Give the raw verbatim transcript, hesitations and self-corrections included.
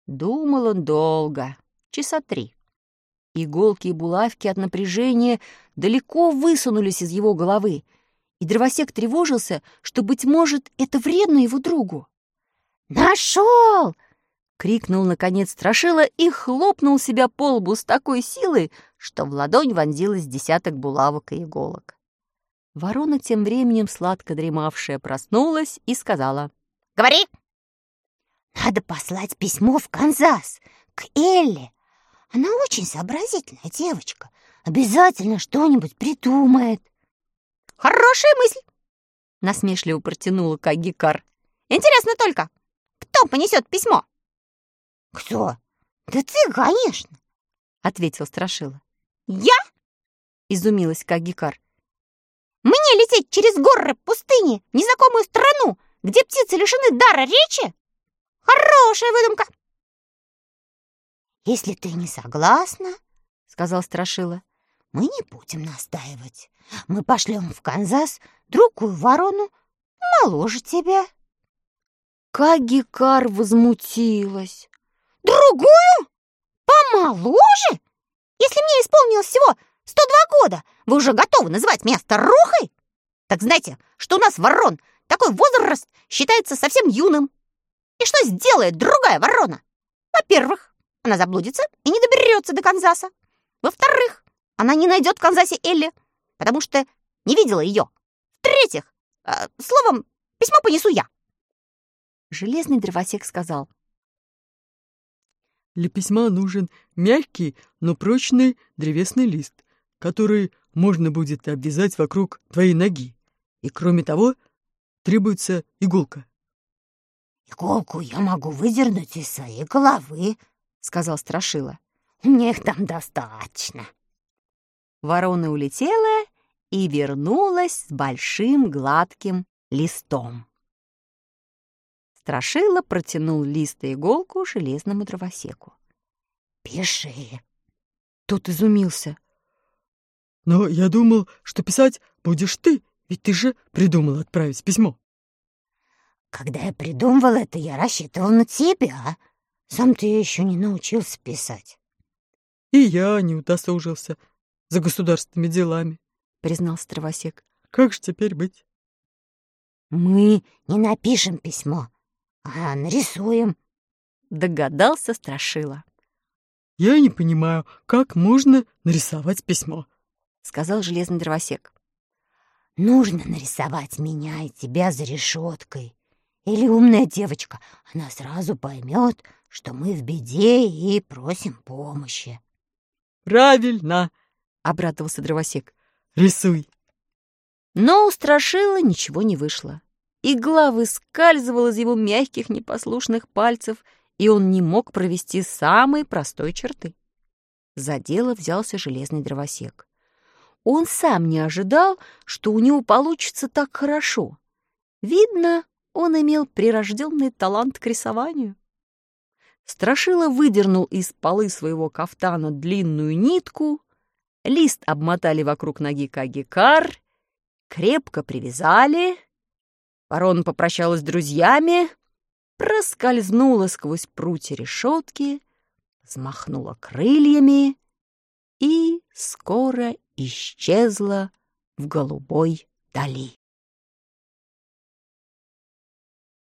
Думал он долго, часа три. Иголки и булавки от напряжения далеко высунулись из его головы, и дровосек тревожился, что, быть может, это вредно его другу. «Нашел!» — крикнул, наконец, Страшила и хлопнул себя по лбу с такой силой, что в ладонь вонзилось десяток булавок и иголок. Ворона, тем временем сладко дремавшая, проснулась и сказала: «Говори!» «Надо послать письмо в Канзас, к Элли. Она очень сообразительная девочка. Обязательно что-нибудь придумает». «Хорошая мысль!» — насмешливо протянула Кагикар. «Интересно только, кто понесет письмо?» «Кто? Да ты, конечно!» — ответил Страшила. «Я?» — изумилась Кагикар. «Мне лететь через горы пустыни в незнакомую страну, где птицы лишены дара речи? Хорошая выдумка!» «Если ты не согласна, — сказал Страшила, — мы не будем настаивать. Мы пошлем в Канзас другую ворону, моложе тебя». Кагикар возмутилась. «Другую? Помоложе? Если мне исполнилось всего сто два года, вы уже готовы называть меня старухой? Так знаете, что у нас ворон такой возраст считается совсем юным. И что сделает другая ворона? Во-первых, она заблудится и не доберется до Канзаса. Во-вторых, она не найдет в Канзасе Элли, потому что не видела ее. В-третьих, э, словом, письмо понесу я». Железный дровосек сказал: «Для письма нужен мягкий, но прочный древесный лист, который можно будет обвязать вокруг твоей ноги. И, кроме того, требуется иголка». «Иголку я могу выдернуть из своей головы, — сказал Страшила. У меня их там достаточно». Ворона улетела и вернулась с большим гладким листом. Страшила протянул лист и иголку железному дровосеку. «Пиши». Тот изумился. «Но я думал, что писать будешь ты, ведь ты же придумал отправить письмо». «Когда я придумывал это, я рассчитывал на тебя. Сам ты еще не научился писать». «И я не удосужился за государственными делами», — признался дровосек. «Как же теперь быть?» «Мы не напишем письмо, а нарисуем», — догадался Страшила. «Я не понимаю, как можно нарисовать письмо», — сказал железный дровосек. «Нужно нарисовать меня и тебя за решеткой. Или умная девочка, она сразу поймет, что мы в беде и просим помощи». «Правильно!» — обрадовался дровосек. «Рисуй!» Но у Страшила ничего не вышло. Игла выскальзывала из его мягких непослушных пальцев, и он не мог провести самой простой черты. За дело взялся железный дровосек. Он сам не ожидал, что у него получится так хорошо. Видно, он имел прирожденный талант к рисованию. Страшила выдернул из полы своего кафтана длинную нитку, лист обмотали вокруг ноги Кагикар, крепко привязали. Ворона попрощалась с друзьями, проскользнула сквозь прутья решетки, взмахнула крыльями и скоро исчезла в голубой дали.